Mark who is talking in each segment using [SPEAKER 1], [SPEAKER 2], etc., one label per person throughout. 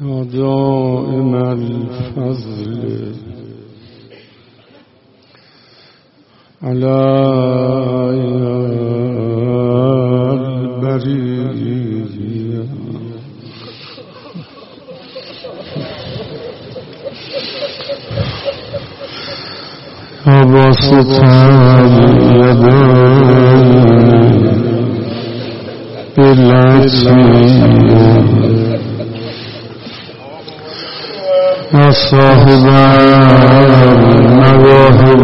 [SPEAKER 1] يا دائم الفضل على البرية يا باسط اليدين بالعطية يا صاحب المواهب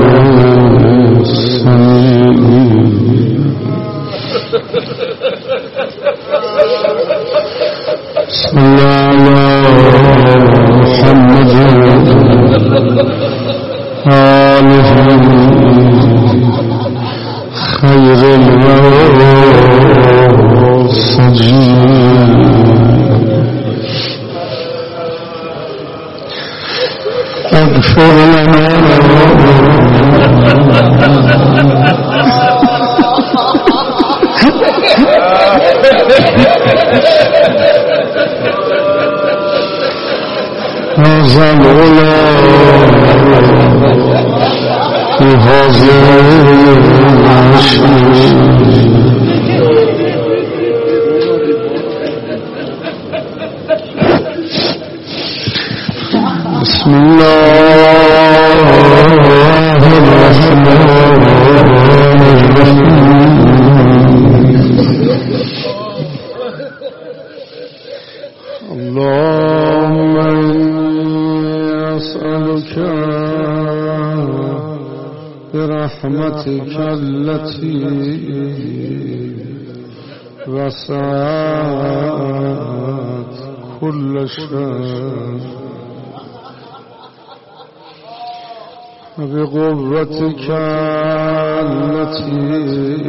[SPEAKER 1] السميع صلى على محمد آله خير السجين اغفر لنا هذا الغلام وهذا العشيق بسم الله الرحمن الرحيم اللهم إني أسألك برحمتك التي وسعت كل شيء بقوتك التي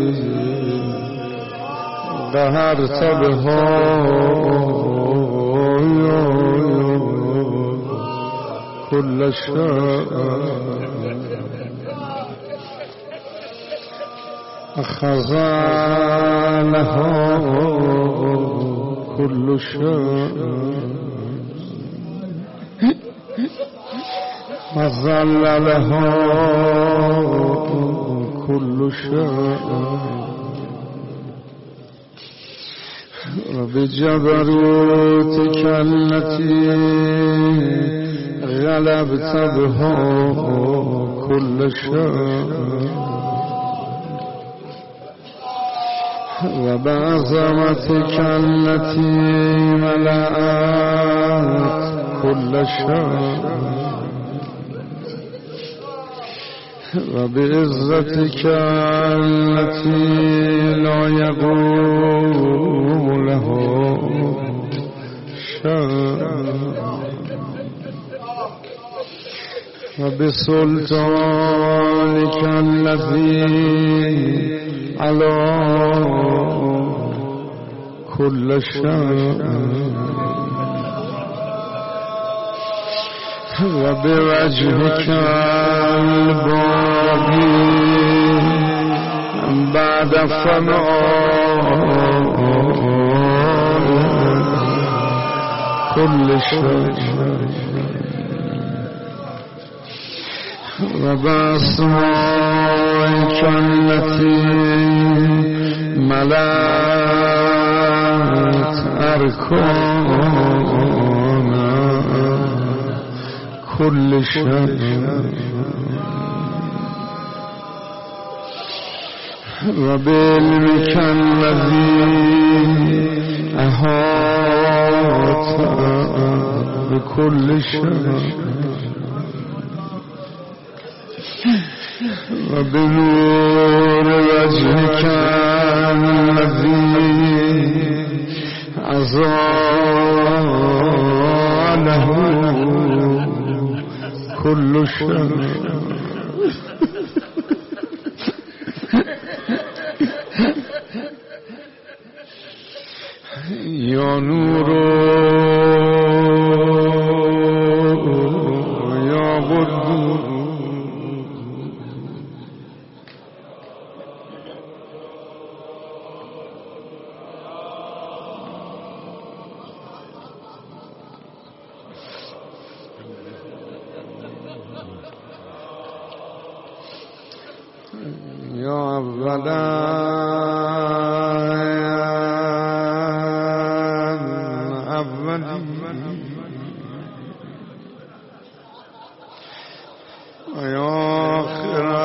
[SPEAKER 1] قهرت بها كل شيء أخذ لها كل شيء وظل لها كل شيء وبجبروتك التي غلبت بها كل شيء وبعظمتك التي ملأت كل شيء وبعزتك التي لا يقوم له شيء وبسلطانك الذي على كل شيء وبوجهك الباقي بعد فناء كل شيء وبأسمائك التي ملأت أركان كل شيء وبعلمك الذي أحاط بكل شيء وبنور وجهك الذي أزاله كل شيء يا نور يا قدوس اولا اولی و آخرا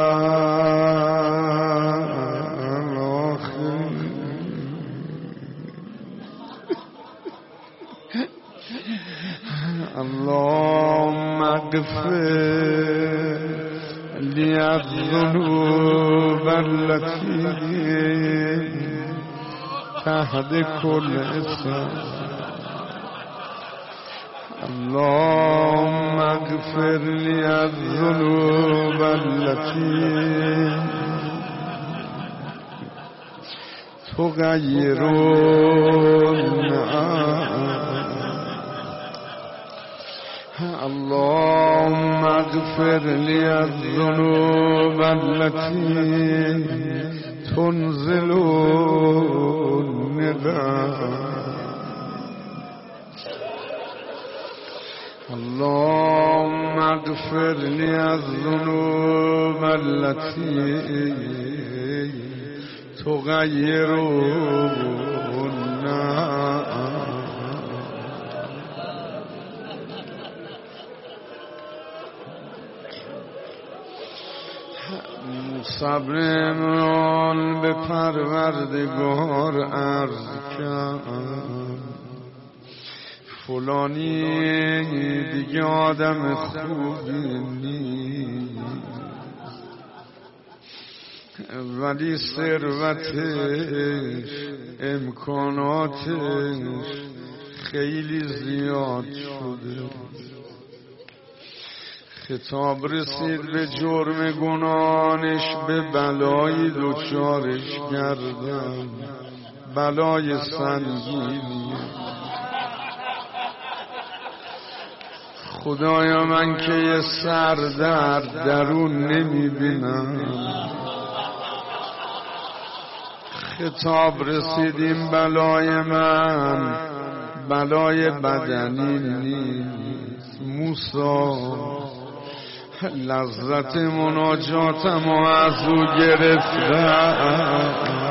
[SPEAKER 1] اللهم اغفر لي الذنوب التي تحت كل اسم اللهم اغفر لي الذنوب التي تغير اللهم اغفر لي الذنوب التي تنزل النداء اللهم اغفر لي الذنوب التي تغير صبرمون به پروردگار عرض کرد فلانی دیگه آدم خوبی نیست ولی ثروتش امکاناتش خیلی زیاد شده خطاب رسید به جرم گناهانش به بلای دوچارش کردم بلای سنگینی خدایا من که یه سر درون نمیبینم خطاب رسید این بلای من بلای بدنی نیست موسی لذت مناجاتم و از او گرفتم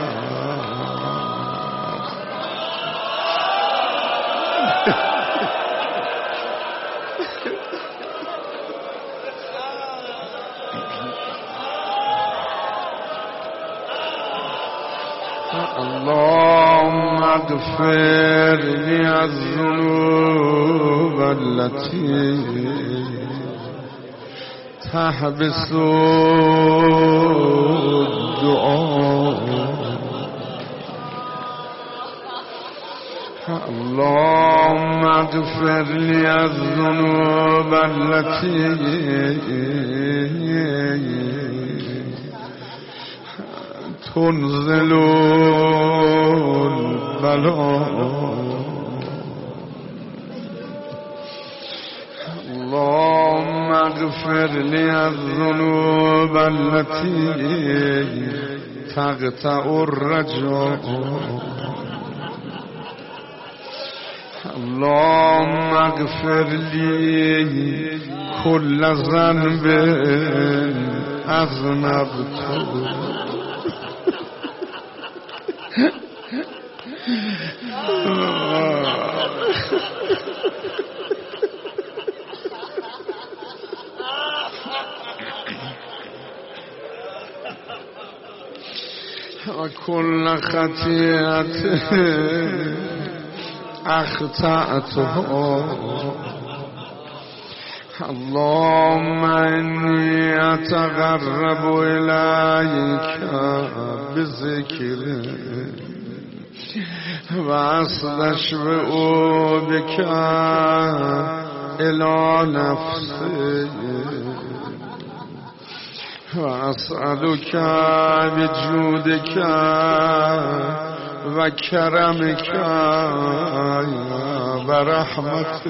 [SPEAKER 1] اللهم اغفر لي الذنوب التي تحبس الدعاء اللهم اغفر لي الذنوب التي تنزل البلاء اللهم اغفر لي الذنوب التي تقطع الرجاء اللهم اغفر لي كل ذنب اذنبته وكل خطيئة أخطأتها اللهم إني أتقرب إليك بذكرك وأستشفع بك إلى نفسي وأسألك بجودك وكرمك ورحمتك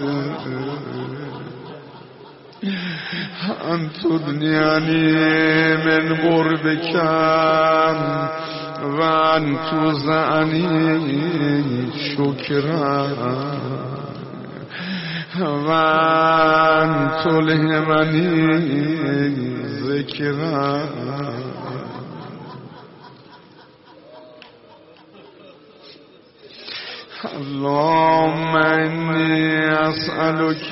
[SPEAKER 1] أن تدنيني من قربك وأن توزعني شكرا وأن تلهمني ذكرا اللهم انی اسألک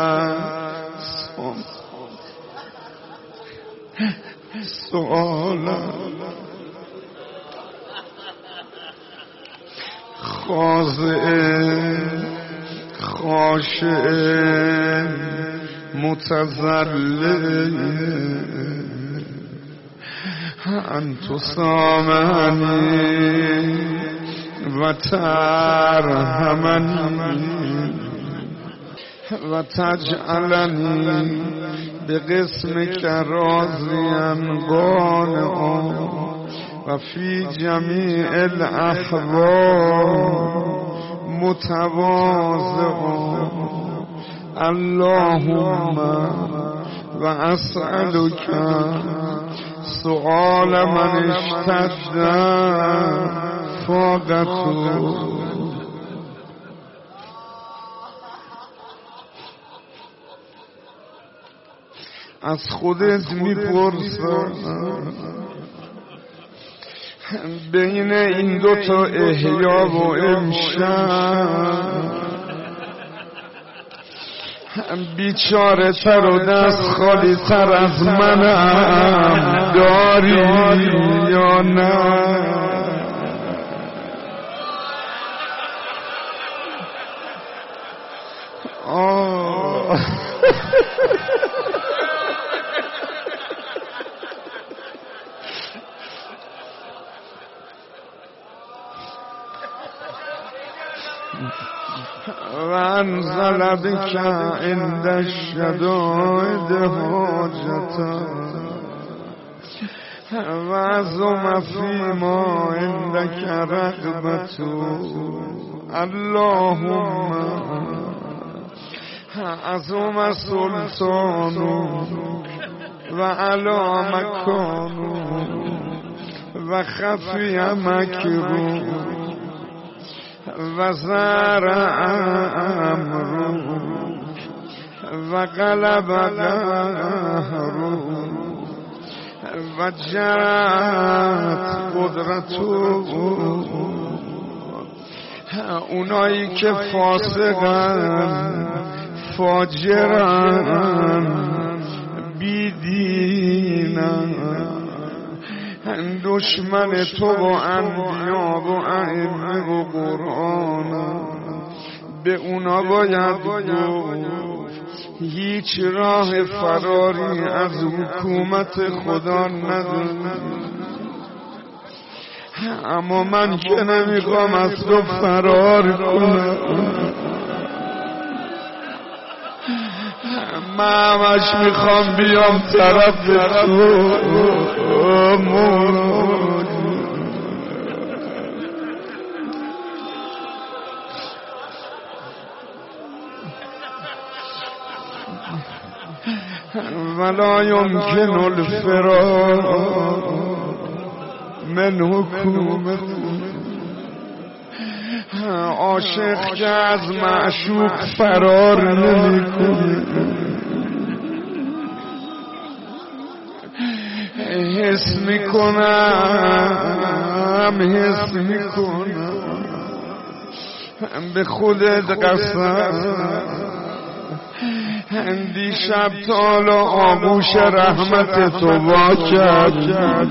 [SPEAKER 1] سؤالا خاضع خاشع متذلل ان تسامحنی و ترحمنی و تجعلنی به قسمک راضیا قانعا و فی جمیع الاحوال متواضعا اللهم و اسألک سؤال من اشتد فاقته از خودت میپرسم بین این دوتا احیا و امشب بیچاره تر و دست خالی تر از منم داری یا نه؟ و انزل بک عند الشدائد حاجتا و عظم فیما عندک رغبتو اللهم عظم سلطانو و علا مکانو و خفی مکرو و زار امرو و غلب قهرو و جرت قدرتو اونایی که فاسقن فاجرن بیدینن دشمن تو و انبیا و ائمه و قرآن به اونا باید گفت هیچ راه فراری از حکومت خدا نداری، اما من که نمیخوام از تو فرار کنم، من همش میخوام بیام طرف تو ولا يمكن الفرار من حکومت. عاشق که از معشوق فرار نمی‌کنه، حس میکنم به خودت قسم دیشب تالا آغوش رحمت تو وا کرد،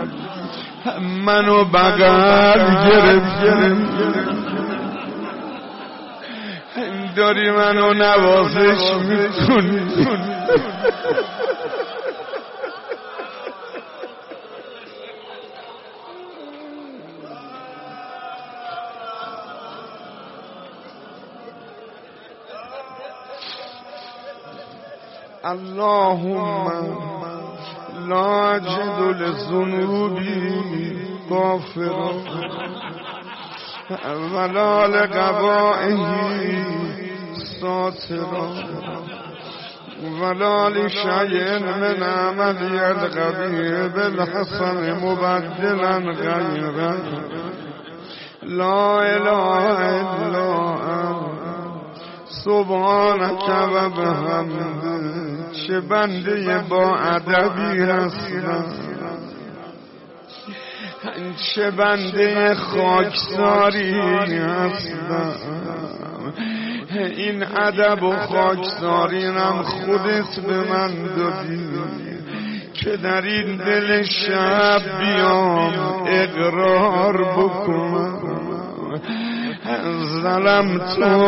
[SPEAKER 1] منو بغل گرفت، داری منو نوازش میکنی. اللهم لا اجد لذنوبی غافرا ولا لقبائه ساترا ولا لشيء من عملي القبيح بالحسن مبدلا غيره لا اله الا انت سبحانك و بحمدک. چه بنده با ادبی هستم، چه بنده خاکساری هستم، این ادب و خاکسارینم خودت به من دادی که در این دل شب بیام اقرار بکنم ظلم تو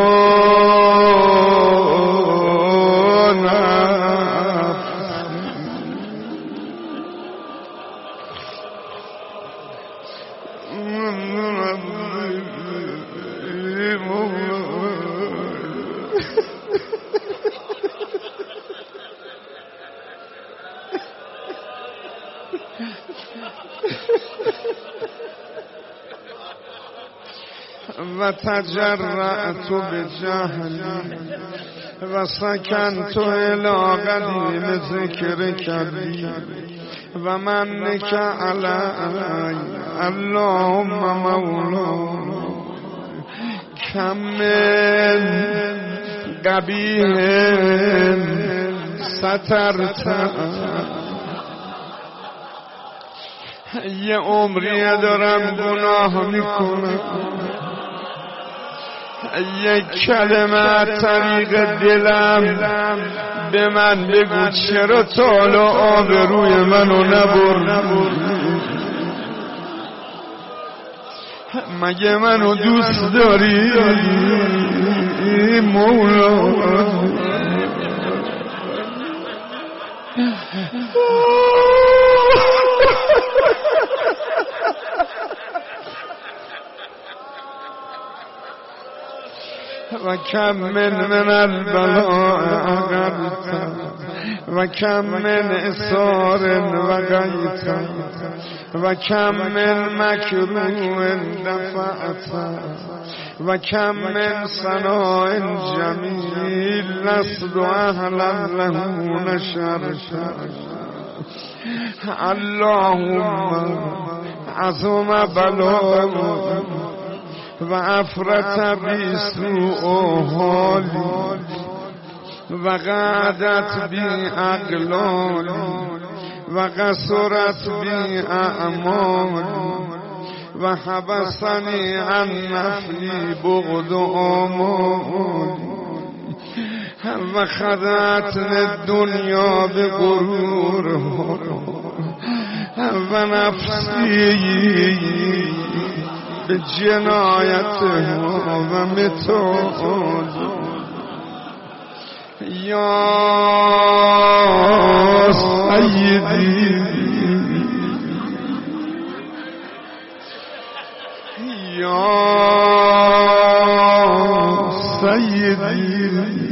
[SPEAKER 1] و تجرعت بجهلی و سکنت الی قدیم ذکر کلی و منک علی اللهم مولا کم من قبیح سترت. یه عمریه دارم گناه میکنم، یک کلمه طریق دلم به من بگو چرا تال و آبروی منو نبردی؟ مگه منو دوست داری مولا؟ و کم من البلاء عقبت و کم من اثار و غیت و کم من مکروه دفعت و کم من ثناء جمیل لست اهلا له نشرت. اللهم عظم بلاء و افرت بی سوء حالی و قعدت بی اقلالی و قصرت بی اعمالی و حبسنی عن نفی بغض آمالی و خدعتنی الدنیا به غرور و نفسی به جنایت و متعاد. یا سیدی یا سیدی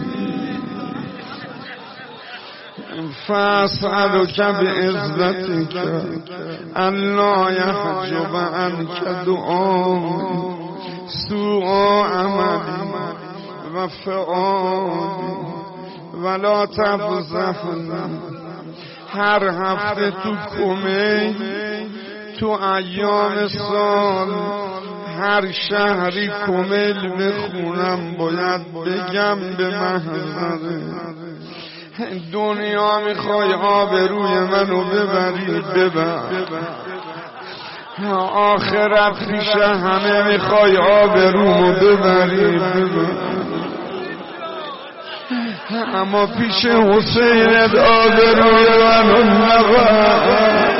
[SPEAKER 1] فاسألک بعزتک الا یحجب عنک دعاء سوء عملی و فعالی ولا تفضحنی. هر هفته تو کمی تو ایام سال هر شهری کمیل بخونم باید بگم به محضره دنیا میخوای آبروی منو ببری ببر، آخرت پیش همه میخوای آبرومو ببری ببر، اما پیش حسینت آبروی منو نبر.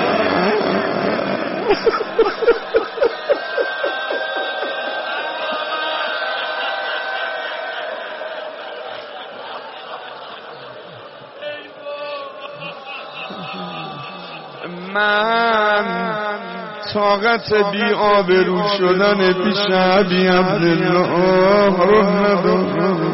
[SPEAKER 1] من طاقت بی آبرو شدن پیش ابی عبدالله رو ندارم.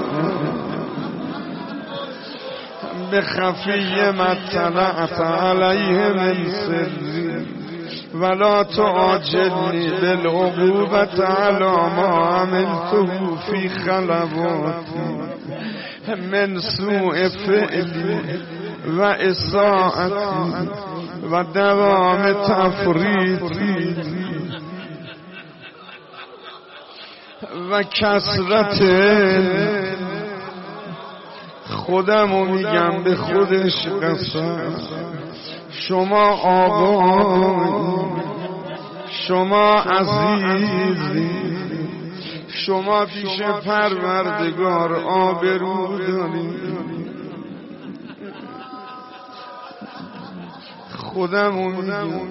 [SPEAKER 1] به خفی مطلعت علیه من سری ولا تعاجلنی بالعقوبت علی ما عملته فی خلواتی من سوء فعلی و اساءتی و دوام تفریطی و کثرت. خودمو میگم به خودش قسم، شما آقای شما عزیزی، شما پیش پروردگار آبرو دارید. خودمو میگم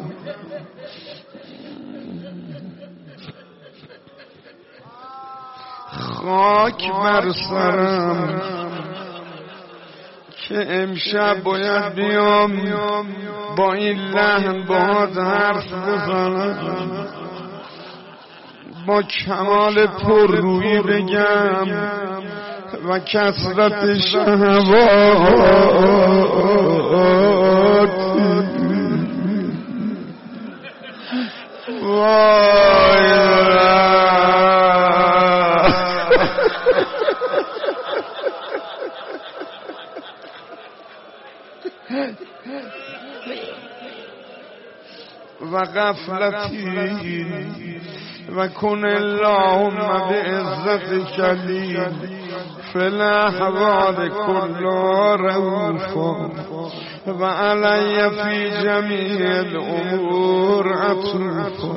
[SPEAKER 1] خاک بر سرم که امشب باید بیام با این لحن باهات حرف بزنم، با کمال پررویی بگم و کثرت شهوات. وای و غفلتی و کن اللهم بعزتک لی فی الاحوال کلها رؤوفا و علی فی جمیع الامور عطوفا.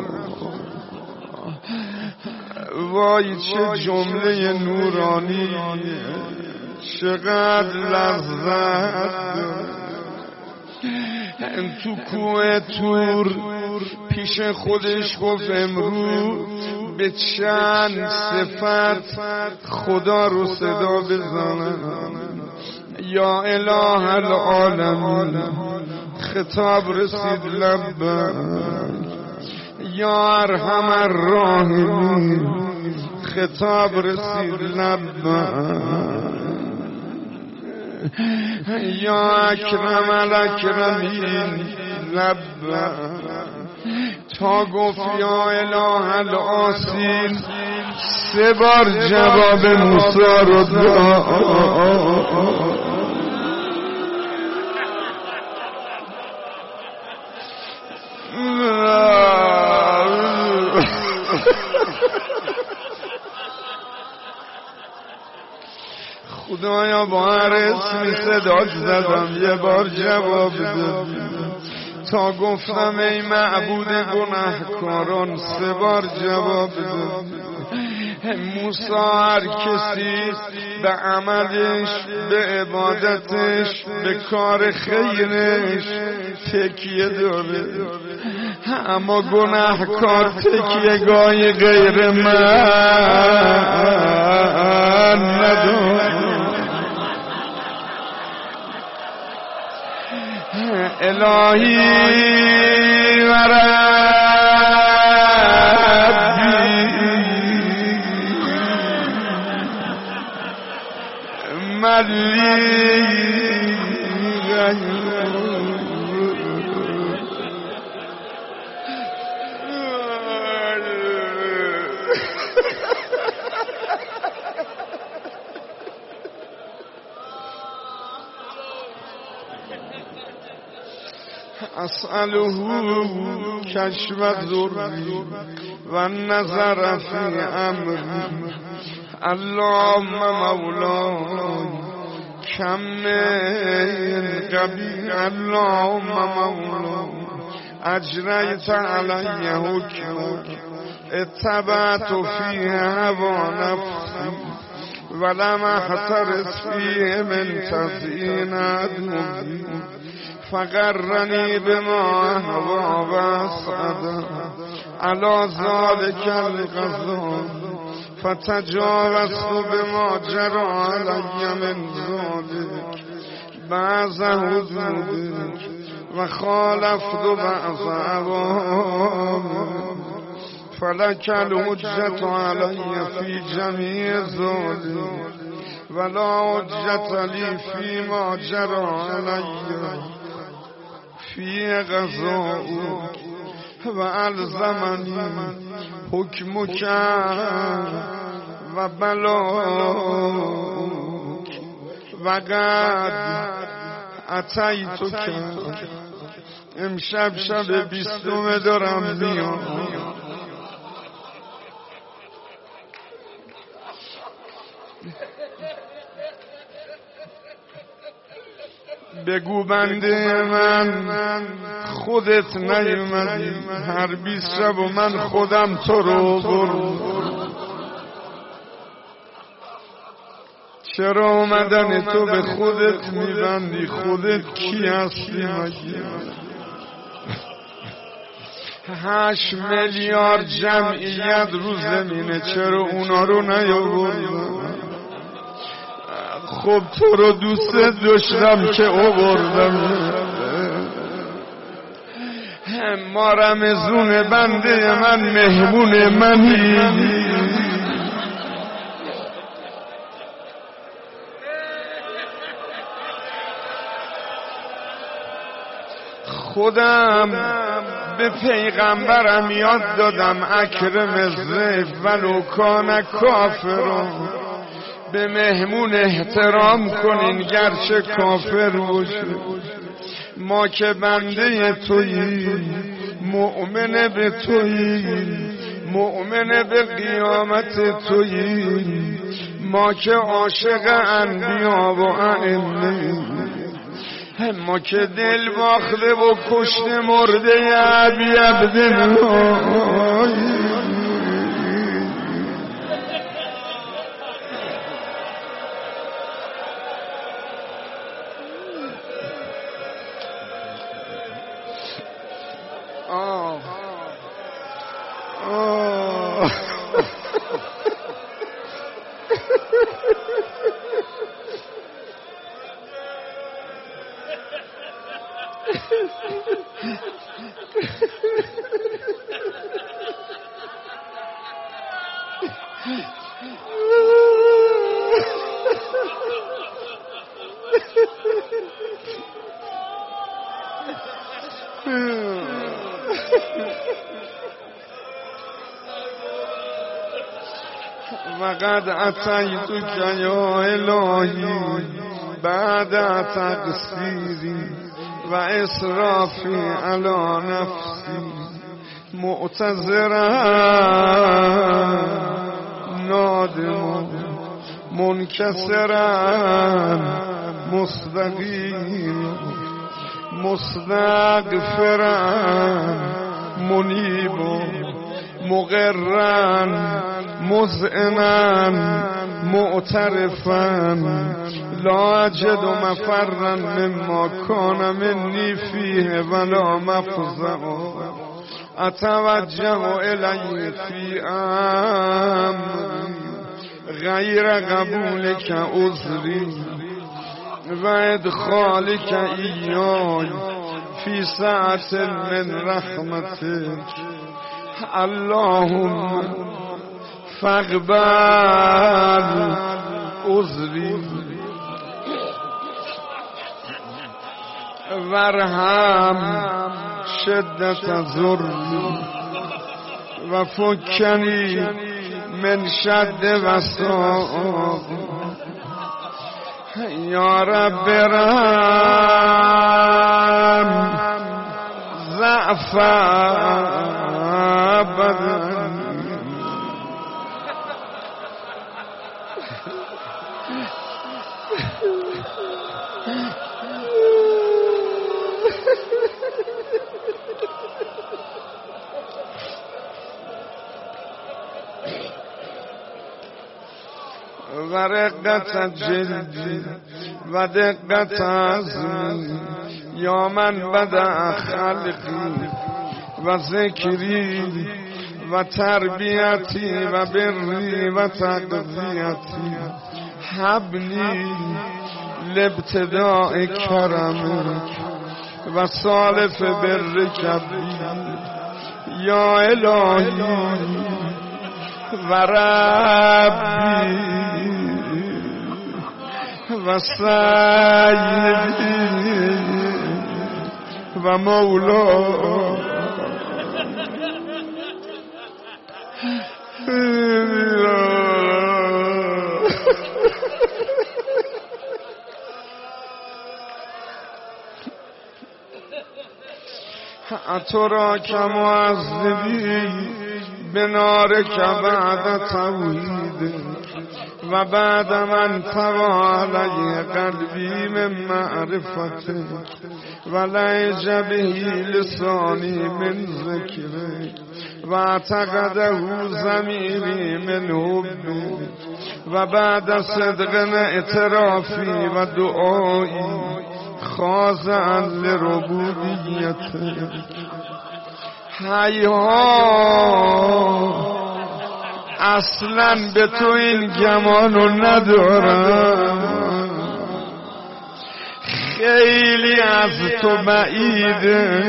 [SPEAKER 1] وای چه جمله نورانی، چقدر لذت. تو کوه تور پیش خودش گفت امروز به چند صفت خدا رو صدا بزنم. یا اله العالمین، خطاب رسید لبیک. یا ارحم الراحمین، خطاب رسید لبیک. یا اکرم الاکرمین لبیک. تا گفت یا اله الآسین 3 بار جواب موسی رو داد. خدایا با هر اسمی صداش زدم 1 بار جواب داد. تا گفتم ای معبود گناهکاران 3 بار جواب داد. موسی هر کسی به عملش، به عبادتش، به کار خیرش تکیه داره، اما گناهکار تکیه گاه غیر من نداره. الهی و ربی ملی اسأله کشف ذری و نظر فی امری. اللهم مولاي کم من قبیل. اللهم مولاي اجریت علی حکمک اتبعت فیه هوا نفسی ولم احترس فیه من تزیین عدوی فقرنی بما اهوا و اسعد علی ذلک القضا فتجاوزت بما جرى علی من ذلک بعض حدودک و خالفت بعض اوامرک فلک الحجة علی فی جمیع ذلک ولا حجة لی فی ما جرى علی فی قضاؤک و الزمنی حکمک و بلاک و قد اتیتک. امشب شب 20 دارم میام. بگو بنده من خودت نیومدی هر 20 شب و من خودم تو رو بردم. چرا اومدن تو به خودت میبندی؟ خودت کی هستی مگه؟ 8 میلیارد جمعیت رو زمینه، چرا اونا رو نیاوردن؟ خب تو رو دوست داشتم که آوردم. ما رمزون بنده من مهمون منی. خودم به پیغمبرم یاد دادم اکرم الضیف ولو کان کافرا، به مهمون احترام کنین گرچه کافر باشه. ما که بنده توییم، مؤمن به توییم، مؤمن به قیامت توییم. ما که عاشق انبیا و ائمه، ما که دل باخته و کشته مرده ابی عبدالله. وقد اتیتک یا الهی بعد تقصیری و اسرافی علی نفسی، معتذرا نادما منکسرا مستقیما مستغفرا منیبا مقرا مذعنا معترفا لا اجد مفرا مما کان منی فیه ولا مفزعا اتوجه الی فی امری غیر قبولک عذری و ادخالک ایای فی سعة من رحمتک. اللهم فاقبل عذری وارحم شدت ضری و فکنی من شد وساق. یا رب رحم ضعف بدنی. و رقت جلدی و دقت عزمی یا من بدأ خلقی و ذکری و تربیتی و بری و تقویتی حبلی لابتداء کرمک و سالف برک بی. یا الهی و ربی و سیدی و مولا تو را که معذبی به نار که بعد توحید و بعد من توالی قلبی من معرفتک ولهج به لسانی من ذکرک و اعتقده ضمیری من حبک و بعد صدق اعترافی و دعایی خاضعا لربوبیتک. هیها اصلا به تو این گمانو ندارم، خیلی از تو بعیده.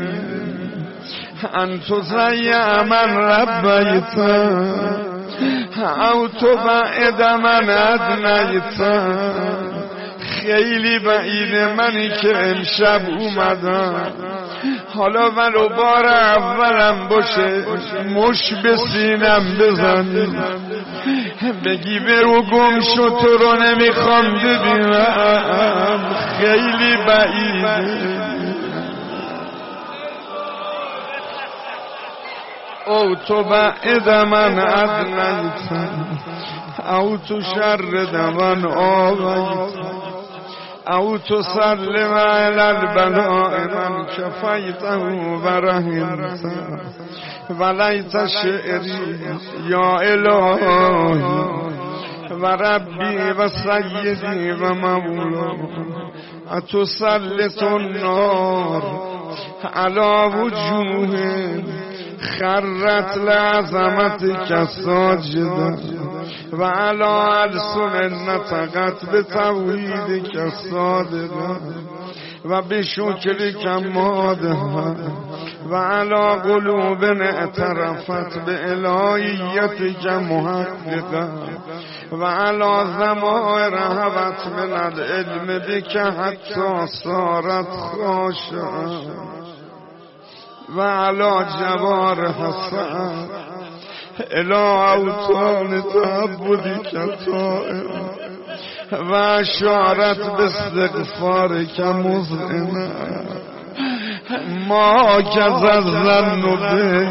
[SPEAKER 1] انتو زیع من ربیتا او تو بعد من ادنیتا. خیلی بعیده منی که امشب اومدم، حالا ولو بار اولم باشه مش به سینم بزنی، بگی برو گم شو تو رو نمیخوام ببینم. خیلی بعیده. او تو بعد من ادنیتا او تو شر من آویتا او تو سلم علی البلاء من کفیته و رحمته ولیت شعری یا الهی و ربی و سیدی و مولا اتسلط النار علی وجوه خرت لعظمتک ساجدا و علی السن نطقت بتوحیدک صادقا و بشکرک مادها و علی قلوب اعترفت بالهیتک محققا و علی ضمائر هبت من العلم بک حتی صارت خاشعا و علی جوار حسن الى اوطان تعبدی کتائم و اشارت باستغفارک مذعنه ما کز الظن به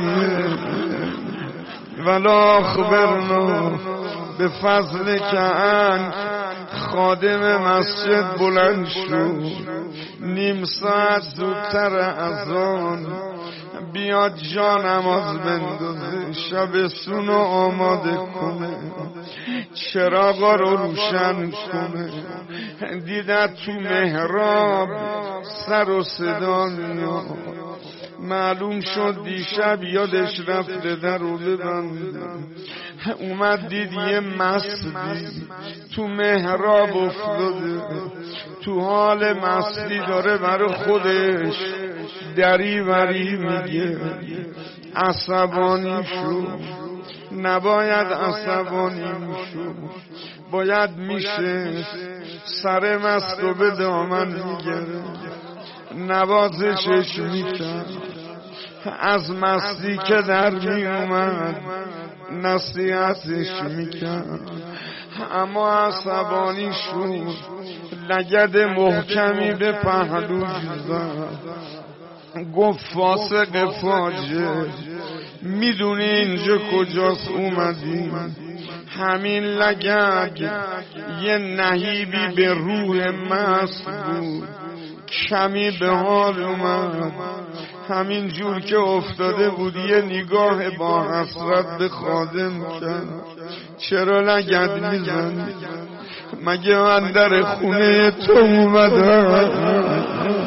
[SPEAKER 1] ولا اخبرنا بفضلک عنک. خادم مسجد بلند شد، نیم ساعت زودتر از آن بیاد جا نماز بندازه، شب سونو آماده کنه، چراغا رو روشن کنه. دیدت تو محراب سر و صدا میاد، معلوم شد دیشب یادش رفته در رو ببنده. اومد دید یه مستی تو محراب افتاده، تو حال مستی داره برای خودش دریوری میگه. عصبانی شو، نباید عصبانی میشو، باید میشه سر مست رو به دامن میگره، نوازشش میکرد. از مستی که در می اومد نصیحتش میکرد، اما عصبانی شد، لگد محکمی به پهلوش زد. گفت فاسق فاجر، میدونی اینجا کجاست اومدی؟ همین لگد یه نهیبی به روح مست بود، کمی به حال اومد. همین جور که افتاده بود یه نگاه با حسرت به خادم کرد. چرا لگد میزنی؟ مگه من در خونه تو اومدم؟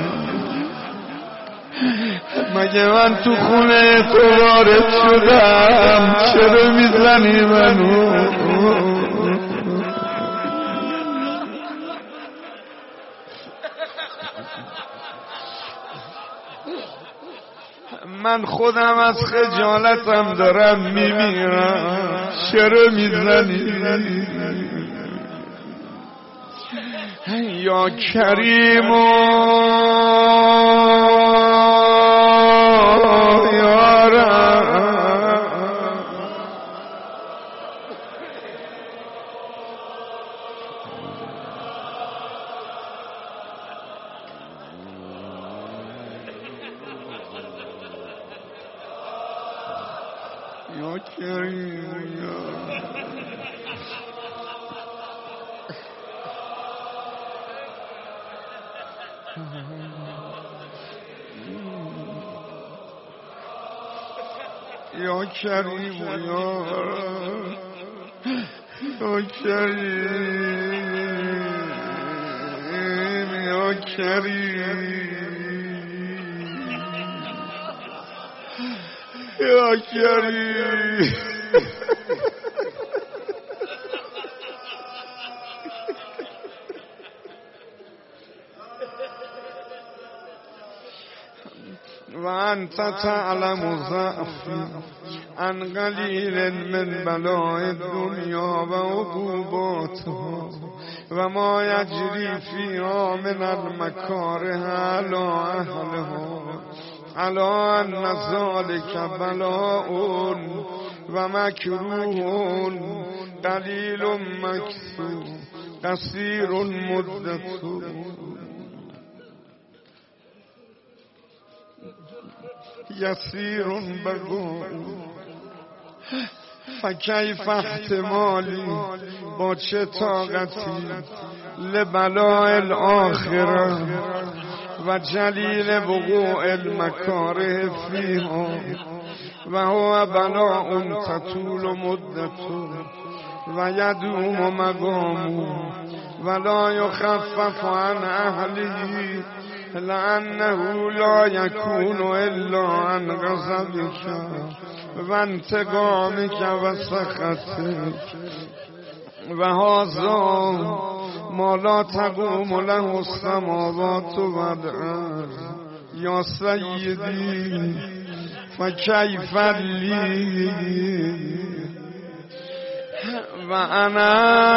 [SPEAKER 1] مگه من تو خونه تو وارد شدم؟ چرا میزنی منو؟ من خودم از خجالتم دارم میمیرم، چرا میزنی؟ یا کریم یا رب یا کریم یا یا کریم یا کریم یا کریم یا کریم و انت تعلم ضعفی عن قلیل من بلاء الدنیا و عقوباتها و ما یجری فیها من المکاره علی اهلها علی ان ذلک بلاء و مکروه قلیل مکثور قصیر مدته یسیر بگو فکیف احتمالی با چه طاقتی لبلاء الاخره و جلیل وقوع المکاره فیها و هو بلاء تطول مدته و یدوم مقامه ولا یخفف عن اهله لأنه لا يكون إلا عن غضبك وانتقامك وسخطك وهذا ما لا تقوم له السماوات والأرض يا سيدي فكيف لي وأنا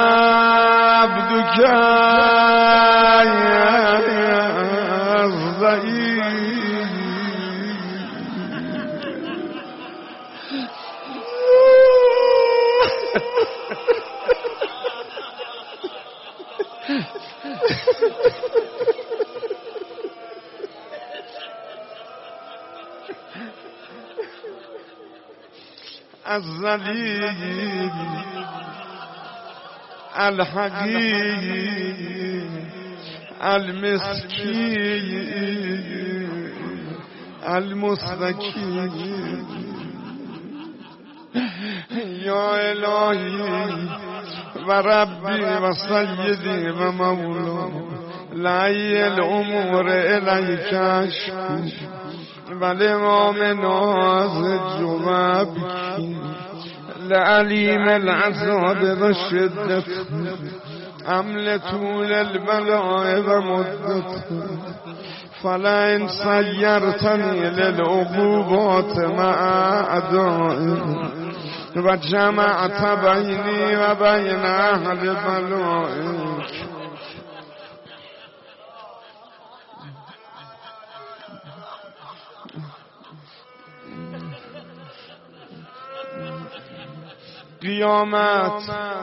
[SPEAKER 1] عبدك الذليل الحقير المسكين المستكين يا إلهي وربي وسيدي ومولاي لأي الأمور إليك أشكو ولإمام نازج وابكي لعليم العذاب والشدة أم لطول البلاء ومدته فلئن سيرتني للعقوبات مع أعدائي وجمعت بيني وبين أهل بلائك قیامت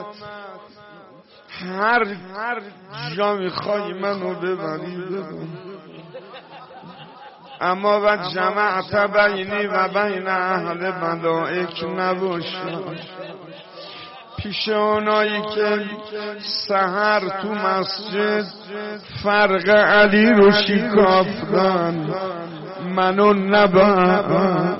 [SPEAKER 1] هر جا میخوای منو ببری ببر، اما و جمعت بینی و بین اهل ملائک نباشه. پیش اونایی که سحر تو مسجد فرق علی رو شکافتن منو نبر.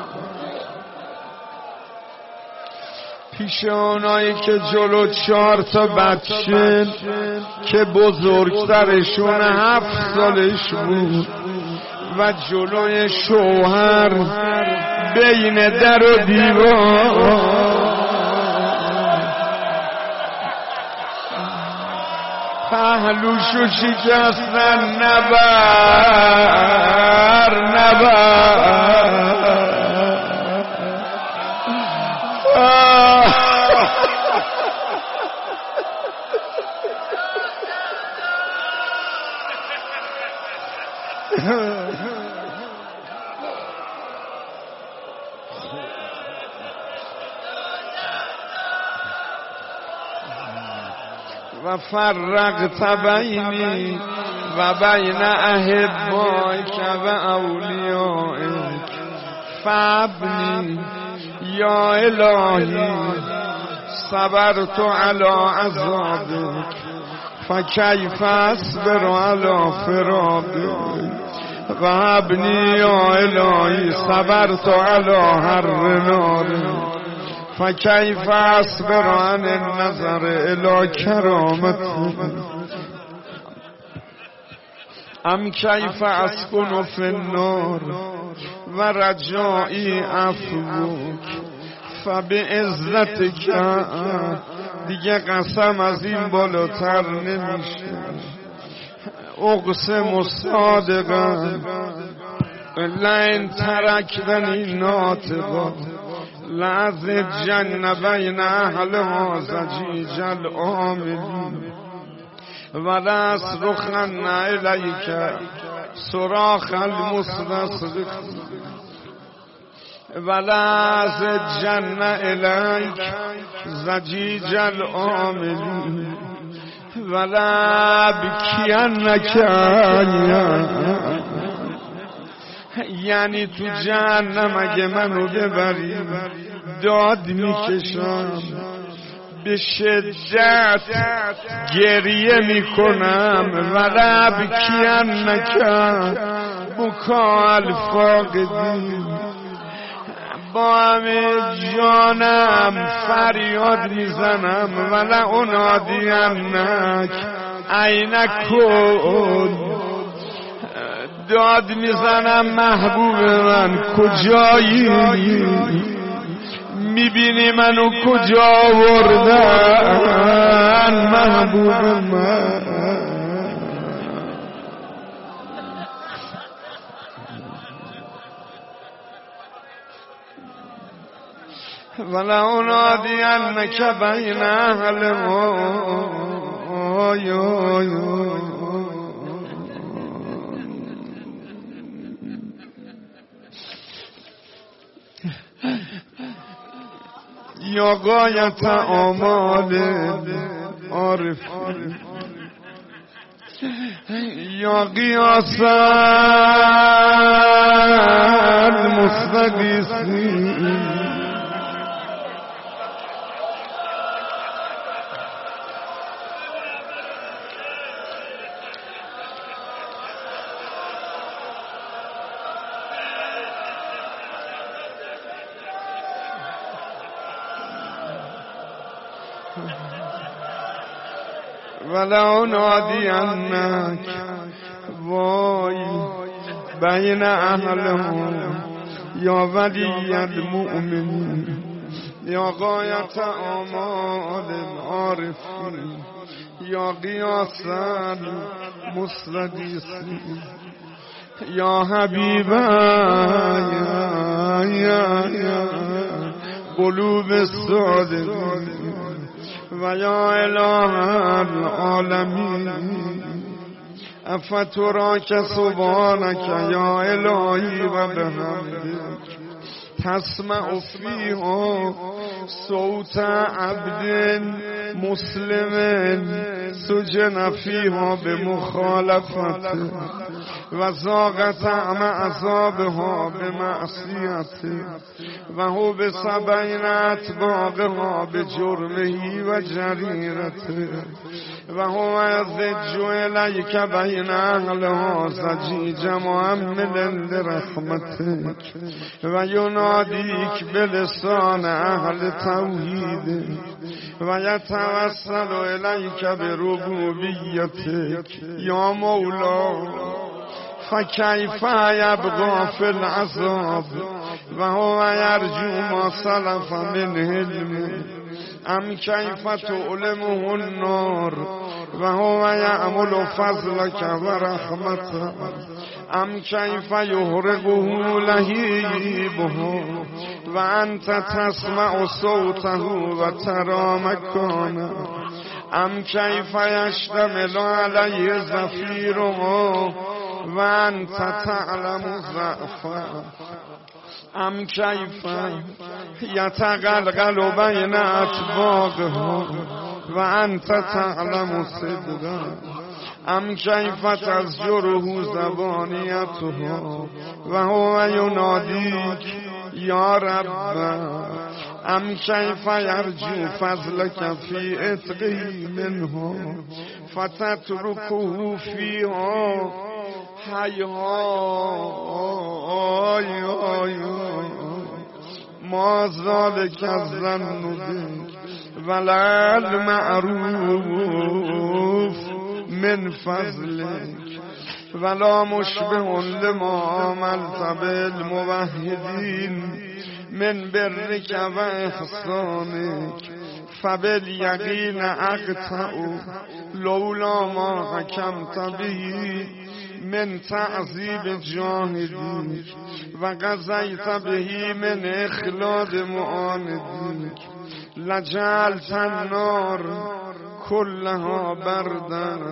[SPEAKER 1] پیش اونایی که جلو 4 تا بچه که بزرگترشون 7 سالش بود و جلوی شوهر بین در و دیوار پهلوشو شکستن نبر و فرقت بینی و بین احبائک و اولیائک فابنی یا الهی صبرت علی عذابک فکیف اصبر علی فراقک و ابنی یا الهی صبرت علی هر نار فکیف اصبر عن النظر الی کرامتی ام کیف اسکن فی النار و رجائی عفوک فبعزتک. دیگه قسم از این بالاتر نمیشه. اقسم صادقا لئن ترکتنی ناطقا لأزجن بین اهلها زجیج العاملین ولأصرخن الیک صراخ المستصرخین ولأزجن الیک زجیج العاملین ولأبکینک. یعنی تو جهنم اگه منو ببری داد میکشم، به شدت گریه میکنم. ولأبکینک بکا الفاقدین، با همه جانم فریاد میزنم. ولأنادینک این کن، داد میزنم محبوب من کجایی؟ میبینی منو کجا آوردن محبوب من؟ ولأنادینک بین اهلها. یا غایت آمال عارفین یا قیاس المستغیثین ولأنادینک وای بین اهلهم یا ولی المؤمنین یا غایت آمال العارفین یا قیاس المستغیثین یا حبیبای قلوب الصادقین و یا اله العالمین افتراک سبحانک یا الهی و بحمدک تسمع فیها صوت عبد مسلم سجن فیها بمخالفته و ذاق طعم عذابها بمعصیته و هو بسبعین اتباقها بجرمه و جریرته و هو یزج الیک بین اهلها زجیج مؤمل لرحمتک و ینادیک بلسان اهل توحید و یتوسل الیک بربوبیتک یا مولا فکیف یبقی فی العذاب و هو یرجو ما سلف من علمه ام کیف تعلمه النار و هو یعمل فضلک و رحمتک ام کیف یحرقه لهیبها و انت تسمع صوته و ترى مکانه ام کیف یشتمل علیه زفیرها و انت تعلم ضعفه ام کیف یتقلقل بین اطباقها و انت تعلم صدقه ام کیف تزجره زبانیتها و هو ینادیک یا رب ام کیف یرجو فضلک فی عتقه منها فتترکه فیها های های ما ذالک الظن ولل معروف من فضلک ولا مشبه لما عملت بالموحدین من برک و احسانک فبالیقین اقطع لولا ما حکمت به من تعذیب جاهدین و قضیت به من اخلاد معاندین لجعلت النار كلها بردا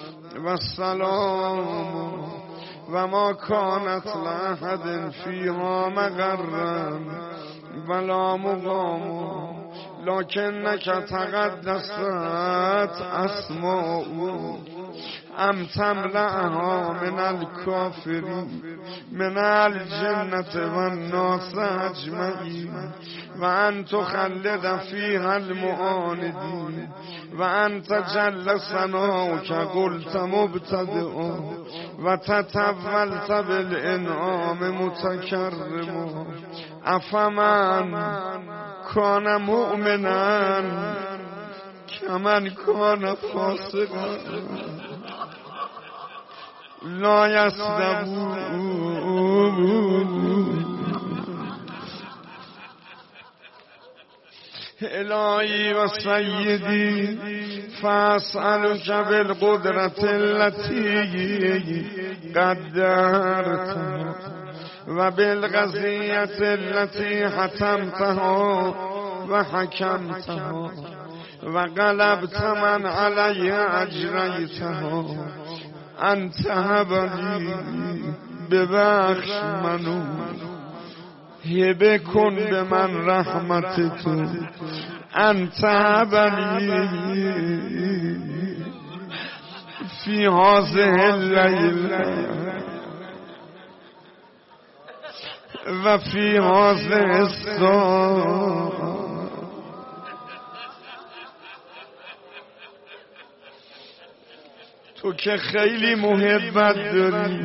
[SPEAKER 1] والسلام وما كانت لأحد فيها مغرا ولا مقام لكنك تقدست أسماء أم تملأها من الكافرين من الجنة والناس أجمعين وأن تخلد فيها المعاندين وأنت جل ثناؤك قلت مبتدئ وتطولت بالإنعام متكرما أفمن كان مؤمنا كمن كان فاسقا لا يستوون الهی و سیدی فاسألک بالقدرة التي قدرت و بالقضیة التي حتمتها و حکمتها و قلبت من علی اجریتها انت هبلی ببخش منو هبه کن به من رحمت تو انت هبلی فی هذه اللیله و فی هذه الساعه تو که خیلی محبت داری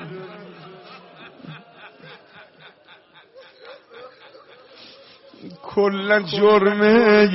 [SPEAKER 1] کل جرمه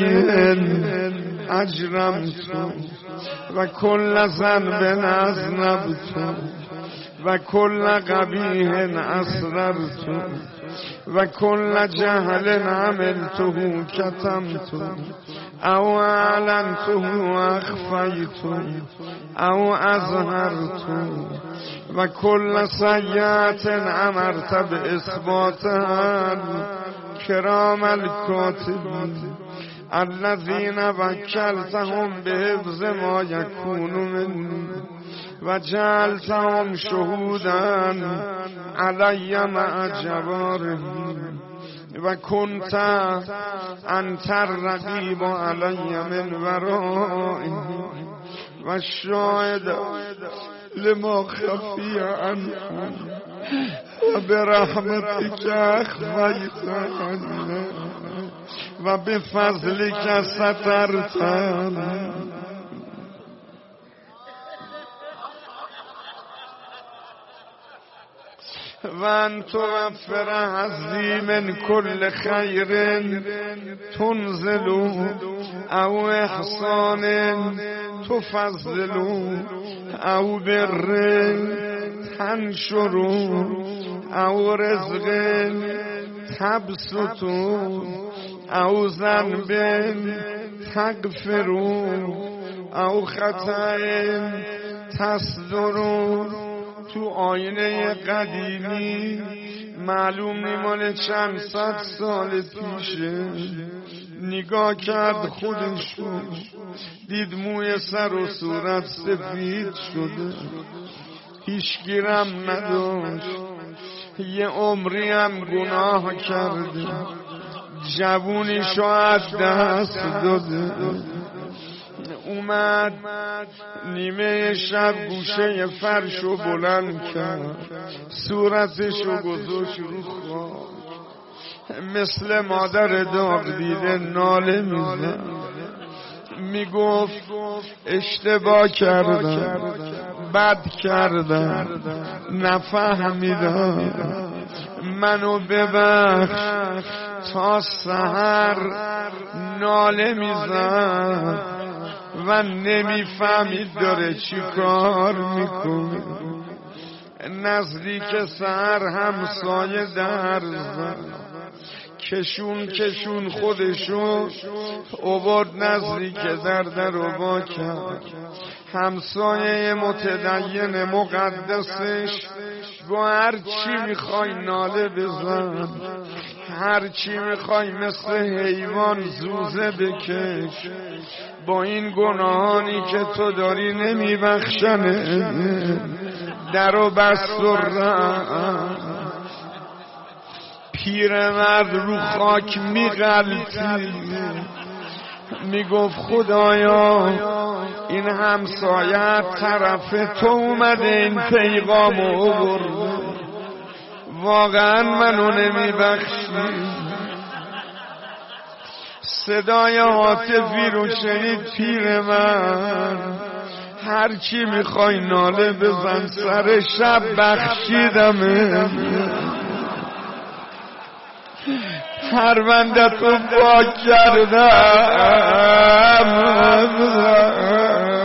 [SPEAKER 1] اجرمت و کل ذنب اذنبت و کل قبیح اسررت و کل جهل عملته کتمت او اعلنته اخفیت او اظهرت و کل سیئت امرت باثباتها کرام الکاتبین الذین وکلتهم بحفظ ما یکون منی و جعلتهم شهودا علی مع جوارهم و کنت انت الرقیب علی من ورائهم و الشاهد لما خفی عنهم و برحمتک اخفیت عنا و بفضلک سترتنا و ان توفر حظی من کل خیر تنزل او احسان تفضل او بر تنشر او رزق تبسط او ذنب تغفر او خطا تصدر. تو آینه قدیمی معلوم نیمانه چند صد سال پیشه نگاه کرد خودشو دید موی سر و صورت سفید شده هیچگیرم نداشت یه عمری هم گناه کرده جوونیشو از دست داده اومد نیمه شب گوشه فرشو بلند کرد صورتشو گذاشت رو خواب مثل مادر داغ دیده ناله میزد میگفت اشتباه کردم بد کردم نفهمیدم، منو ببخش. تا سحر ناله میزد و نمیفهمید داره چی کار میکنه. نزدیک سحر همسایه در زد، کشون خودشو آورد نزدیک در رو با کرد. همسایه متدین مقدسش گو هر چی میخوای ناله بزن، هر چی میخوای مثل حیوان زوزه بکش، با این گناهانی که تو داری نمیبخشنه. درو بست و رفت. پیرمرد رو خاک میغلطید، میگفت خدایا این همسایه طرف تو اومده این پیغامو برده، واقعا منو نمیبخشی. صدای هاتفی رو شنید پیرمرد، هرچی میخوای ناله بزن سر شب بخشیدمه، پروندت رو با کردم.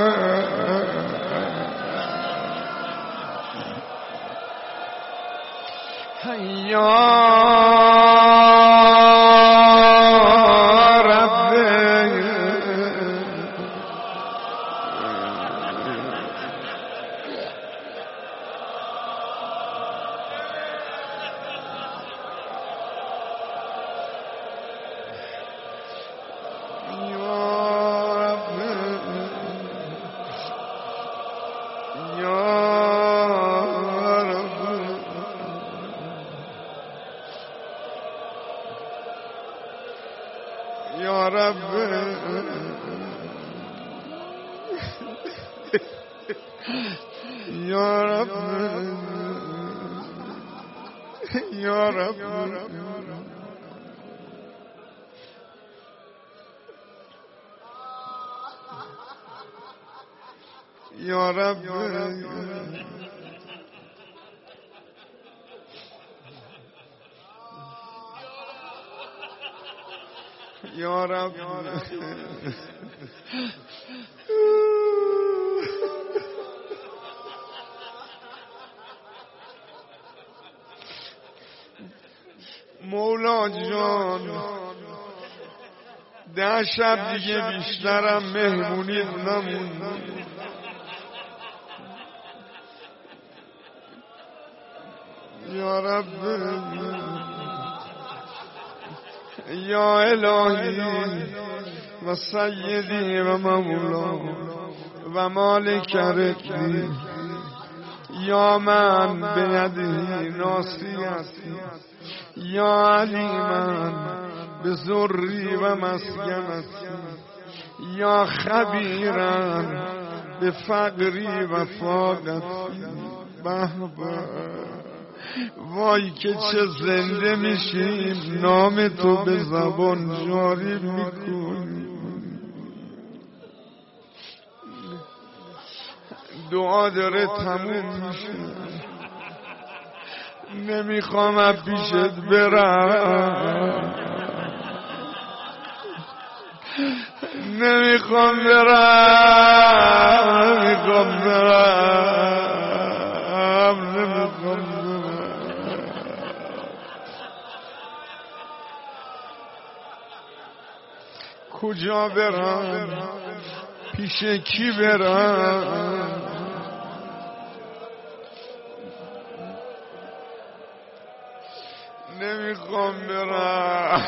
[SPEAKER 1] یا رب یا رب یا رب یا رب یا رب مولا جان 10 شب دیگه بیشترم مهمونی نمون. یا رب یا الهی و سیدی و مولا و مالک ربی، یا من بیدی ناصیتی، یا علیما بذری و مسکنتی، یا خبیرا بفقری و فاقتی. بهبه وای که چه زنده میشیم نام تو به زبان جاری میکنی. دعا داره تموم میشه، نمیخوام از پیشت برم، نمیخوام برم. کجا برم؟ پیش کی برم؟ نمیخوام برم.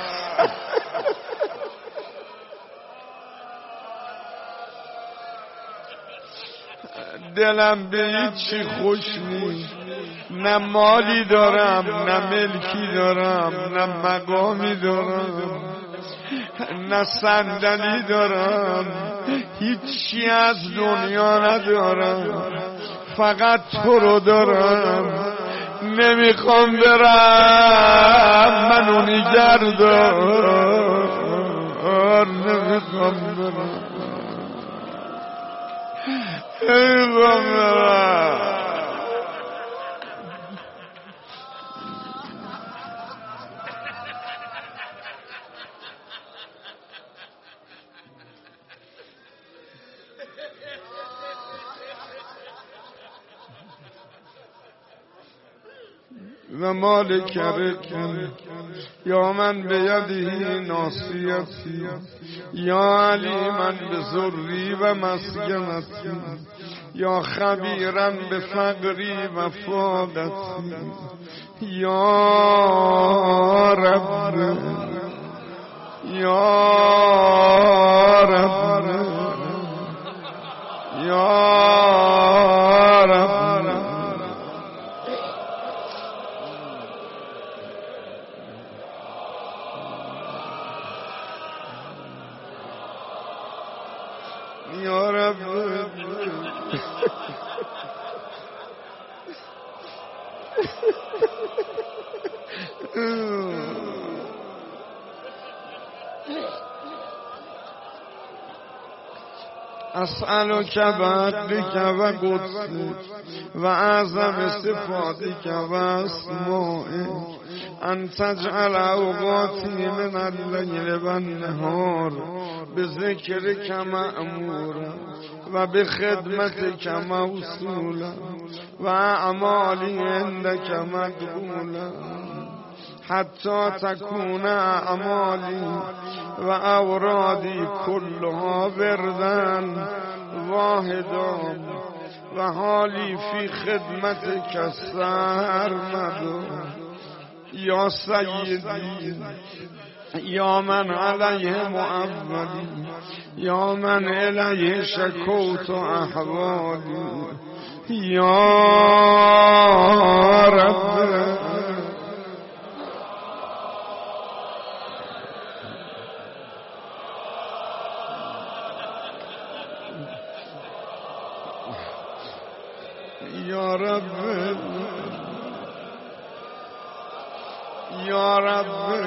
[SPEAKER 1] دلم به هیچی خوش نیست، نه مالی دارم، نه ملکی دارم، نه مقامی دارم، نه صندلی دارم، هیچی از دنیا ندارم، فقط تو رو دارم. نمیخوام برم، منو نگردار، نمیخوام برم. ای غمرم و مالک رکن یا من بیدی ناصیتی یا علیما بزری و مسکنتی یا خبیرا بفقری و فاقتی یا رب یا رب یا رب یا رب اسألک بعدک و قدسک و اعظم صفاتک و اسمائک ان تجعل اوقاتی من اللیل و النهار بذکرک مأمورا و بخدمتک موصولا و اعمالی عندک مقبولا حتی تکون اعمالی و اورادی کلها وردن واحدا و حالی فی خدمتک سرمدا یا سیدی یا من علیه معولی یا من الیه شکوت احوالی یا رب یا رب یا رب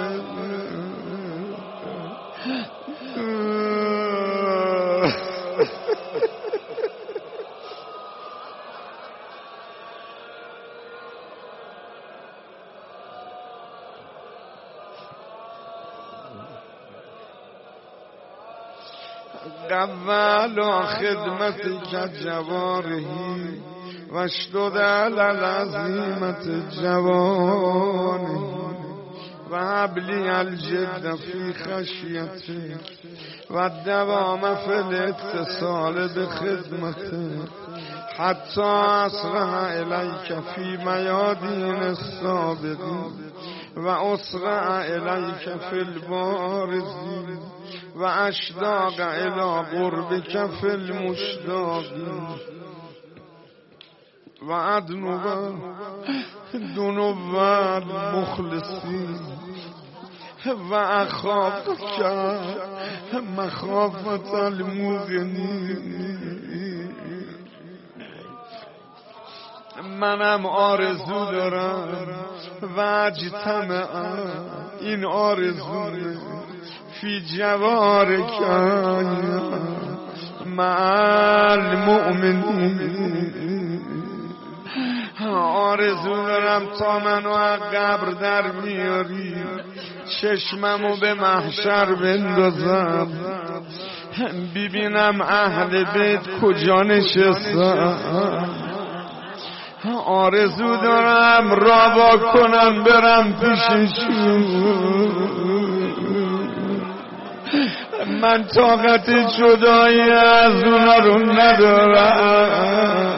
[SPEAKER 1] قبل خدمتك جوارحی واشدد علی العزیمة جوانحی و هبلی الجد فی خشیتک و الدوام فی الاتصال بخدمتک حتی اسرع الیک فی میادین السابقین و اسرع الیک فی البارزین و اشتاق الی قربک فی المشتاقین و ادنو دنو مخلصین و اخافک مخافت الموقنین. منم آرزو دارم و اجتمع این آرزوه فی جوارک مع المؤمنین. آرزو دارم تا منو از قبر در میاری چشممو به محشر بندازم ببینم اهل بیت کجا نشستم. آرزو دارم رابا کنم برم پیششون. من طاقت جدایی از اونا رو ندارم.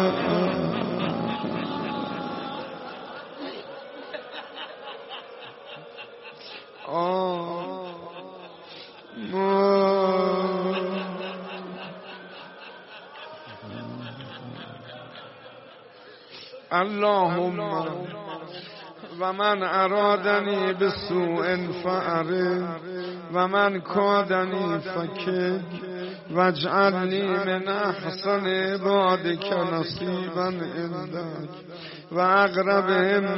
[SPEAKER 1] اللهم و من ارادنی بسوء فأرد و من کادنی فکد واجعلنی من احسن عبادک نصیبا عندک و اقربهم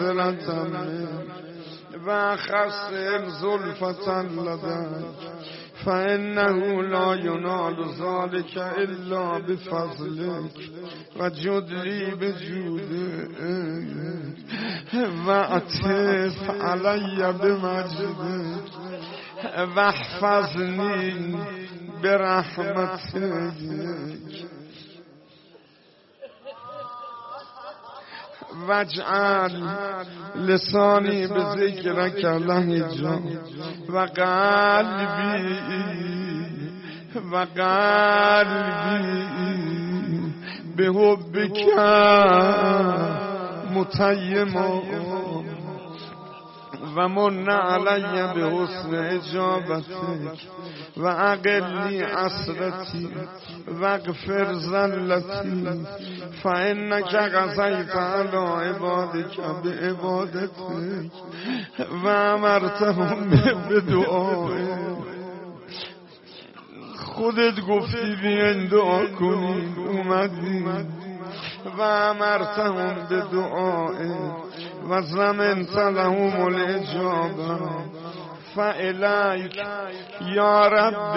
[SPEAKER 1] منزلة و اخصهم زلفة لدیک فإنه لا ينال ذلك إلا بفضلك وجدلي بجودك واعطف علي بمجدك واحفظني برحمتك واجعل لسانی بذکرک لهجا و قلبی به حبک متیما و من علی به حسن اجابتک و اقلی عصرتی و اغفر زلتی فانک قضیت علی عبادک بعبادتک و امرتهم بدعائک. خودت گفتی بیاین دعا کنید، اومدید و امرتهم بدعائک و زمنت لهم الاجابه فالیک یا رب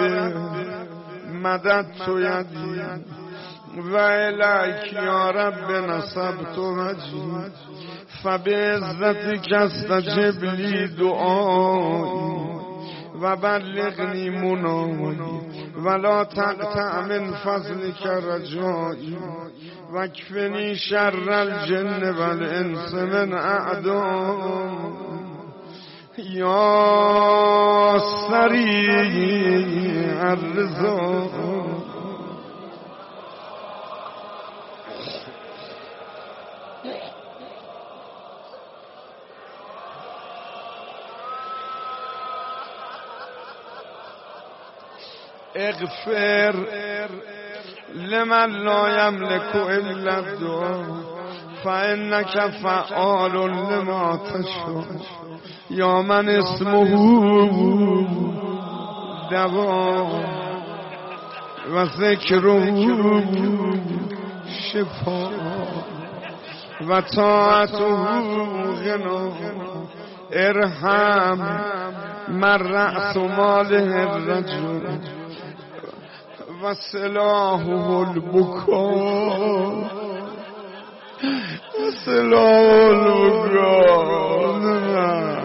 [SPEAKER 1] مددت یدی و الیک یا رب نصبت وجهی فبعزتک استجب لی دعایی و بلغنی منایی ولا تقطع من فضلک رجایی و اکفنی شر الجن والانس من اعداء یا سریع الرضا. اغفر لمن لا يملك الا الدعاء فانك فعال لما تشاء یا من اسمه دوا و ذکره شفا و طاعته غنا ارحم من رأس ماله الرجل و سلاحه البکا و سلاح البکا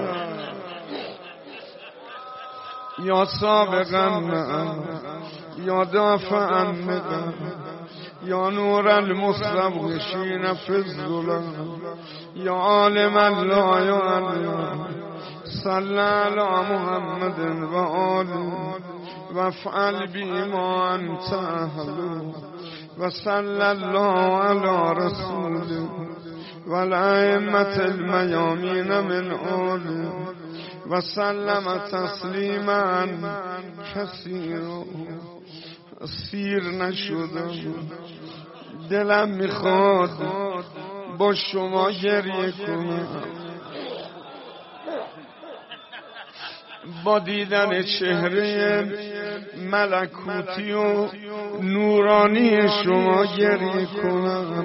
[SPEAKER 1] یا سابقا یا دافعا یا نور المستبغشین فی الظلام یا عالما لا یعلم صلی علی محمد و آله وافعل بی ما انت اهله و صلی الله علی رسوله و الائمة المیامین من آله و سلم تسلیما کثیرا. سیر نشدم، دلم میخواد با شما گریه کنم، با دیدن چهره ملکوتی و نورانی شما گریه کنم.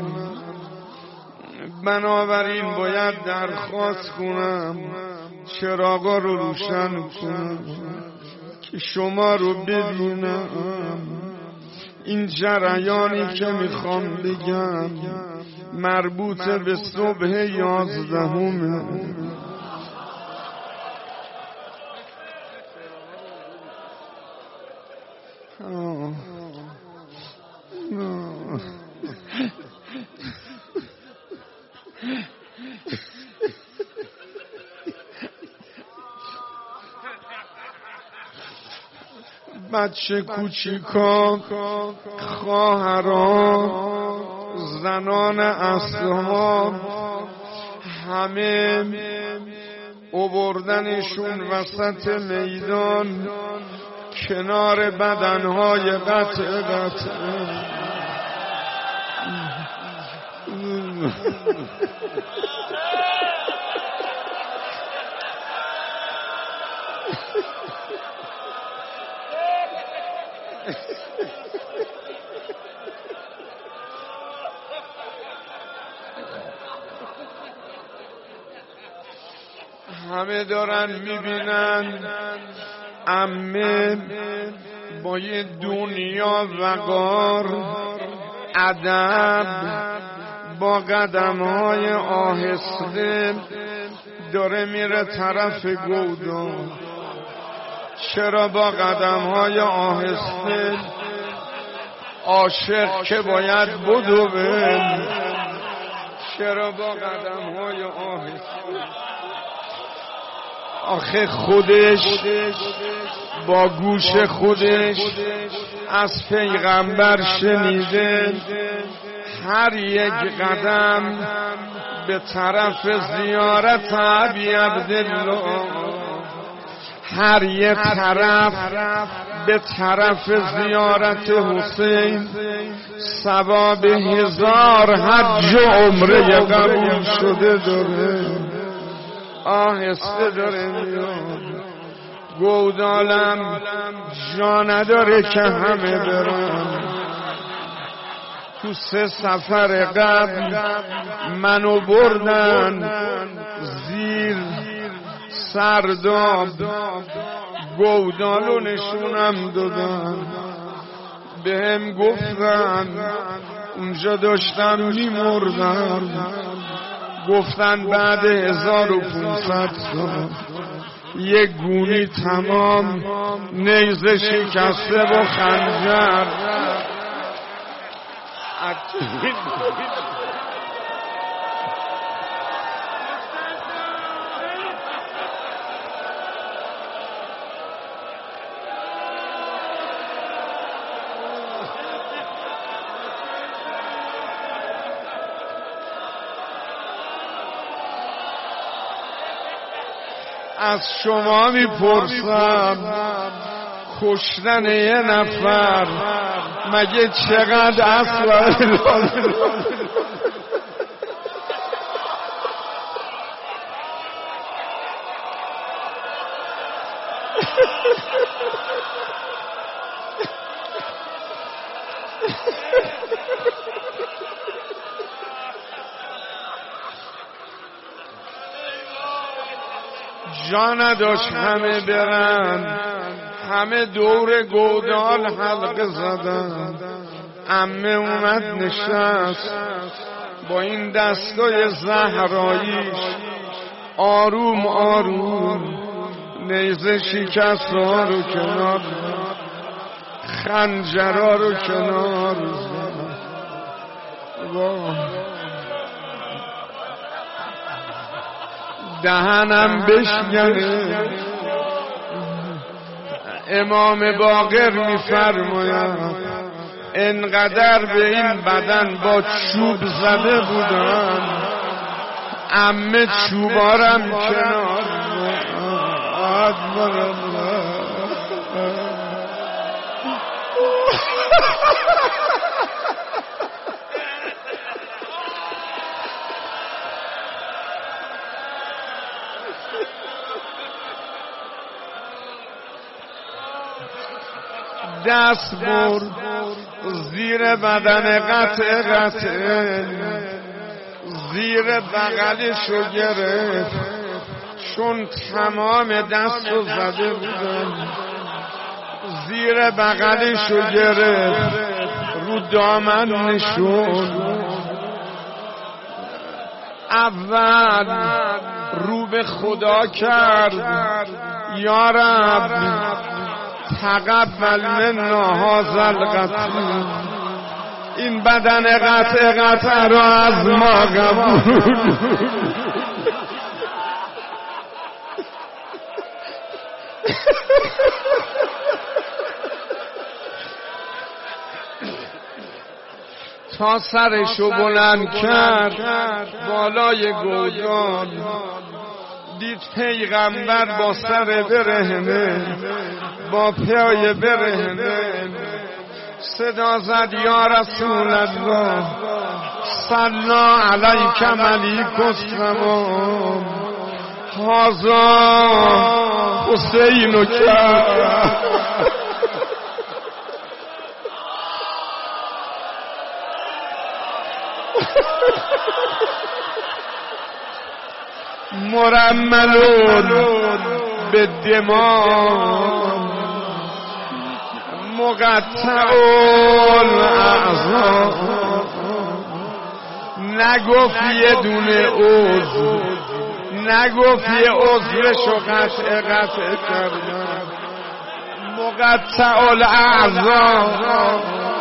[SPEAKER 1] بنابراین باید درخواست کنم چراغا رو روشن کنم که شما رو ببینم. این جریانی که میخوام بگم مربوط به صبح 11. بچه کوچیکا، خواهران، زنان اصحاب همه آوردنشون وسط میدان کنار بدنهای قطع. همه دارن میبینن عمه با یه دنیا وقار ادب با قدم‌های آهسته داره میره طرف گودال. چرا با قدم‌های آهسته؟ عاشق که باید بدوه. چرا با قدم‌های آهسته؟ آخه خودش با گوش خودش از پیغمبر شنیده هر یک قدم به طرف زیارت ابی عبدالله، هر یک طرف به طرف زیارت حسین ثواب 1000 حج و عمره قبول شده داره. آهسته داره میاد. گودالم جا نداره که همه برن. تو 3 سفر قبل منو بردن زیر سرداب، گودالو نشونم دادن، بهم گفتن اونجا داشتم میمردم، گفتن بعد 1500 سال یک گونی تمام نیزه شکسته و خنجر. از شما میپرسم کشتن یه نفر مگه چقدر اصلا؟ جا نداشت همه برن، همه دور گودال حلقه زدن. عمه اومد نشست با این دستای زهراییش آروم آروم نیزه شکست‌ها رو کنار، خنجرها رو کنار زد. دهنم بشکنه. امام باقر میفرماید انقدر به این بدن با چوب زده بودن، عمه چوبارم کنار دست برد زیر بدن قطعه زیر بغلشو گرفت، چون تمام دستو زده بودن زیر بغلشو گرفت، رو دامن نشون. اول رو به خدا کرد، یا رب تقبل منا هذا القتل، این بدن قطع را از ما قبول. تا سرشو بلند کرد بالای گودال، دید پیغمبر با سر برهنه با پای برهنه صدا زد یا رسول الله صلی علیک ملیک السماء هذا حسین کرد. مرملون به دماغ مقطع الاعضا نگفت یه دونه عضو، نگفت یه عضوشو قطع کردن. مقطع الاعضا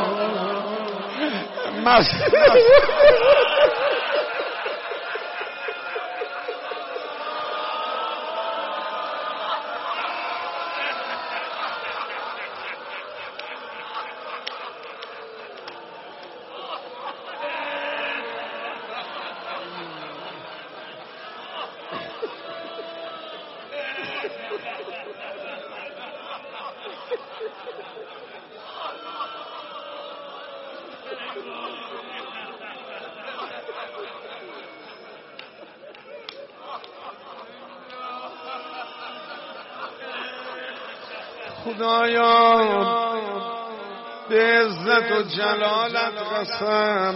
[SPEAKER 1] خدایا به عزت و جلالت قسم،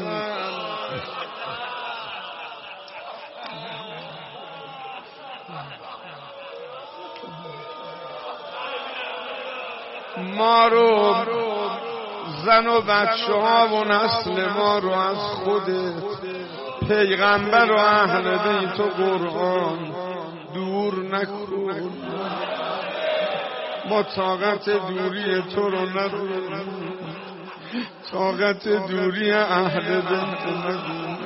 [SPEAKER 1] ما رو زن و بچه ها و نسل ما رو از خودت، پیغمبر و اهل بیت و قرآن دور نکن. ما طاقت دوری تو رو نداریم، طاقت دوری اهل بیت نداریم.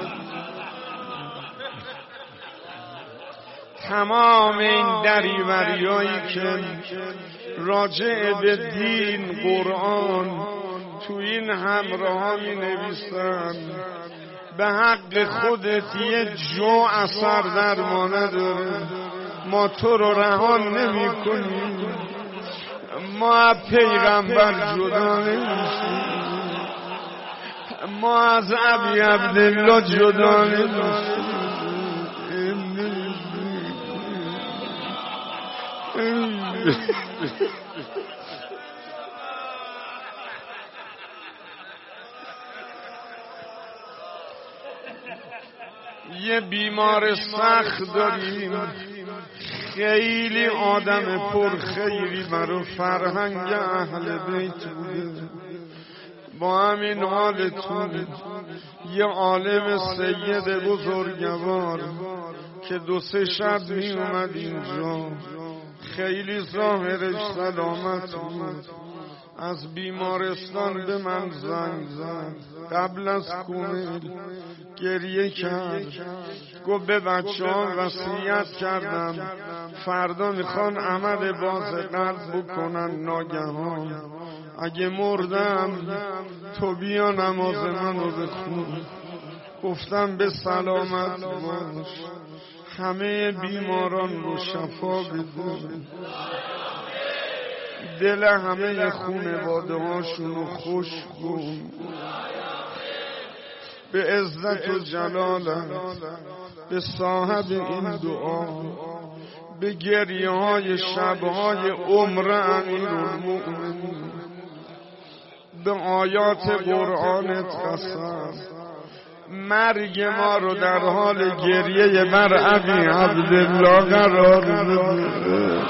[SPEAKER 1] تمام این دریوریایی که راجع به دین قرآن تو این همراه می نویسن، به حق خودت یه جو اثر در ما نداره. ما تو رو رها نمی کنیم، ما پیغمبر جدا نمیشیم، ما از ابی عبدالله جدا نمیشیم. یه بیمار سخت داریم، خیلی آدم پرخیری برای فرهنگ اهل بیت بوده. با همین حالتون یه عالم سید بزرگوار که 2-3 شب می اومد اینجا، خیلی ظاهرش سلامت بود، از بیمارستان به من زنگ زد. قبل از کومیل گریه کرد، گفت به بچه‌ها وصیت کردم فردا میخوان عمل باز قلب بکنن ناگهان، اگه مردم تو بیا نماز منو بخون. گفتم به سلامت باش، همه بیماران رو شفا بده، دل همه خانواده هاشونو خوش کن. به عزت و جلالت به صاحب این دعا، به گریه های شبهای عمر امیرالمؤمنین، به آیات قرآنت قسم، مرگ ما رو در حال گریه بر ابی عبدالله قرار بده.